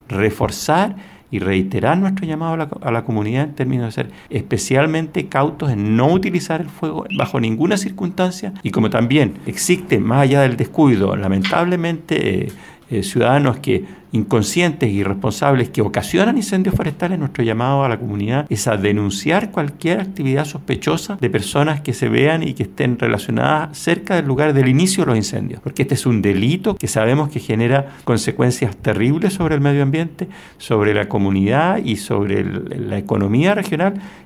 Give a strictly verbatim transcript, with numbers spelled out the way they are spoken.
reforzar y reiterar nuestro llamado a la, a la comunidad en términos de ser especialmente cautos en no utilizar el fuego bajo ninguna circunstancia, y como también existe, más allá del descuido, lamentablemente eh, eh, ciudadanos que inconscientes y irresponsables que ocasionan incendios forestales, nuestro llamado a la comunidad es a denunciar cualquier actividad sospechosa de personas que se vean y que estén relacionadas cerca del lugar del inicio de los incendios, porque este es un delito que sabemos que genera consecuencias terribles sobre el medio ambiente, sobre la comunidad y sobre el, la economía regional,